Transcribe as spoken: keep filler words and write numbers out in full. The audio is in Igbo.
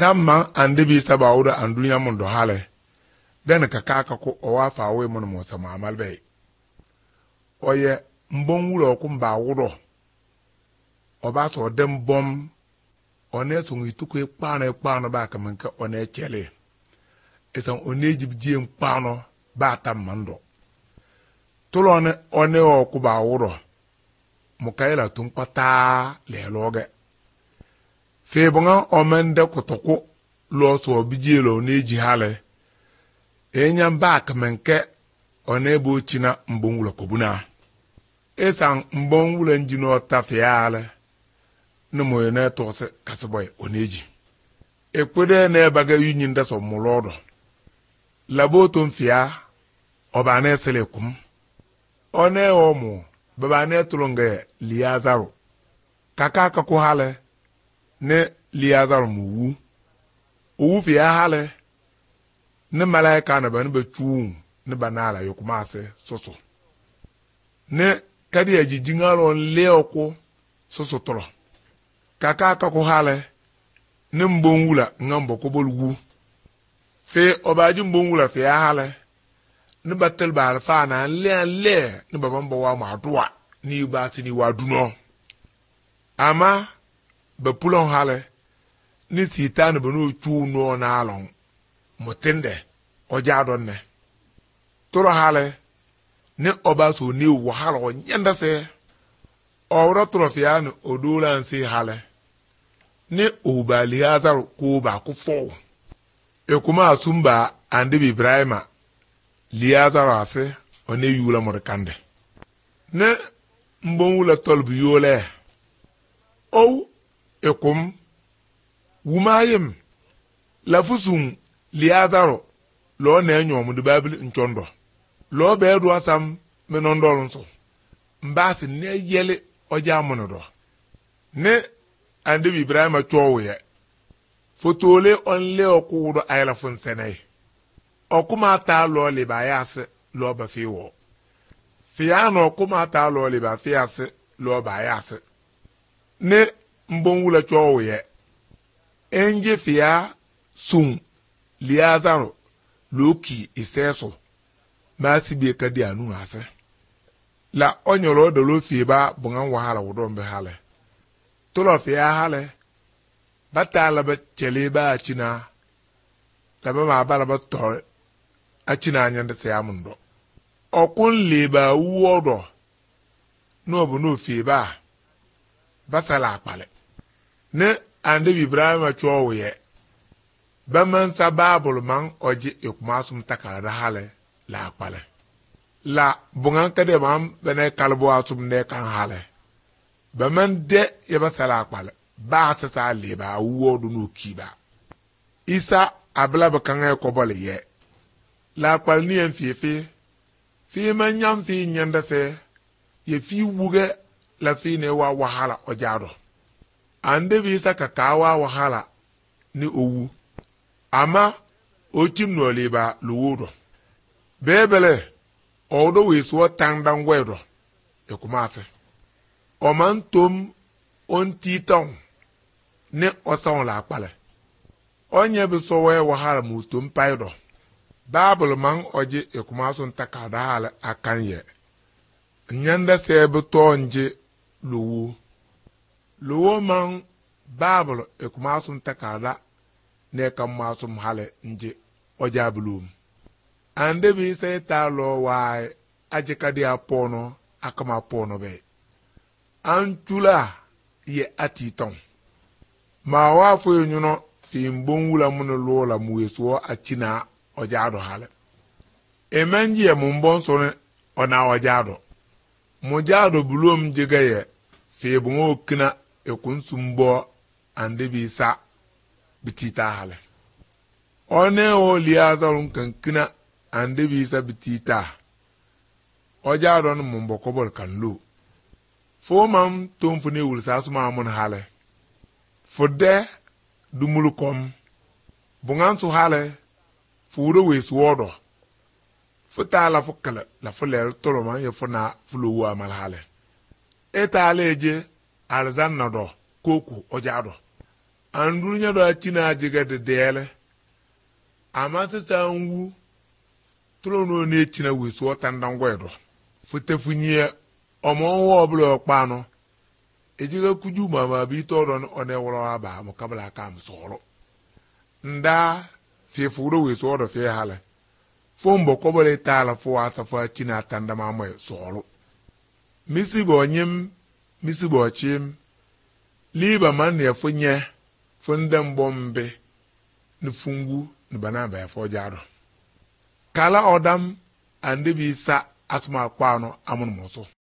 tamma ande bi sabawda andunya mundo hale den ka kaka ko o wa fa we mun mo sama amal be oye mbon wulo ku mba wuro oba so dem bom one so ngituko e paano e paano ba ka manka one chele esan one jibji en paano ba tam mando tulone one o ku ba wuro mukaila tun pata le loge fe bonga o mende kutoko lo so bijelo ne ji hale enyam ba ka manka one bo china mbon wulo ko buna esan mbon wulo njino tafiale no mo na to se kasboy oneji ekpede na baga yinyin da so mulodo laboton fia obane selekum one omo babane tulonge liazaro kaka ka ko hale ne liazaro mu wu fia hale ne malaika na ban be tuun ne banala yokumase soso ne kadi ajijingalo leoko soso tolo kaka ka ko hale ne mbon wula ngambo ko bolgu fe obaji mbon wula fe hale ne batel ba alfa na le le ne babambo wa ma doa ni ba tini wa duno ama be pulon hale ni sitane banu tu no na alon motende o jadon ne toro hale ne oba so ni wahala o nyanda se o ro trofiano odola nsi hale ne obali azar ko ba ku fo e kuma asumba ande bi ibrahima liazar ase one yula morkande ne mbon wula tolbu yole o e kum wumayem la fusum liazaro lo na enyo de bible nchondo lo be do asam me no ndolun so mbasi ne yele oja monodo ne ande bi ibrahima chowe fotole onle okudo ayla fun senay okuma ta lo le bayase lo ba fiwo fiano okuma ta lo le ba fiase lo bayase ne mbon wula chowe enje fia sun liazaro loki iseso masi bi kadi anu ase la onyoro de lo fi ba bungan wahala wudon be hale tolo fi hale batala ba chele ba china taba ma bala ba to achina anyande se amundo okun le ba wodo no bu no fi ba basala pale ne ande ibrahima chowe baman sababul man oji ikumasum takara hale la pale la bungan kade mam bene kalbo asum ne kan hale baman de yeba sala pale ba ta sa leba wodu no kiba isa abla bakan ko bole ye la pal ni en fifi fi man nyam fi nyanda se ye fi wuge la fi ne wa wahala ojado ande bi sa kakawa wahala ni owu ama ochim no leba luwodo bebele odo we so tandan wedo e kumase o man tom on titon ne osan la pale onye bi so we wahala mu tom paido babul man oje e kumaso takada hala akanye nyanda sebe tonje luwo luwo man babul e kumaso takada ne kam masum hale nje ojabulum ande bi se ta lo wa aje kadi apono akama pono be antula ye atiton ma wa fo yuno fi mbon wula mun lo la mueso achina ojado hale emenji e mbon so ne ona ojado mujado bulum jigaye fi bungo kina e kunsumbo ande bi sa bitita hale one o liazarun kankina ande bi sa bitita ojado no mumbo kobol kanlu fo mam tom fune wul sa suma mun hale fode dumulukom bungan su hale fudo we suodo futa la fukala la fulel toloma ye funa fulu amal hale eta leje alzan nado koku ojado Andrunya do china jiga de dele. Amase sa nwu trono ne china wesu otandangwedo. Futefunye omo oblo okpano. Ejiga kuju mama bi toron one woro aba mo kabla kam soro. Nda fi furo wesu odo fi hale. Fombo kobole tala fo asafa china tanda mama soro. Misi bo nyim, misi bo chim. Liba man ya funye fundam bombe ni fungu ni banamba ya fojaro. Kala odam ande bi sa atuma kwano amun moso.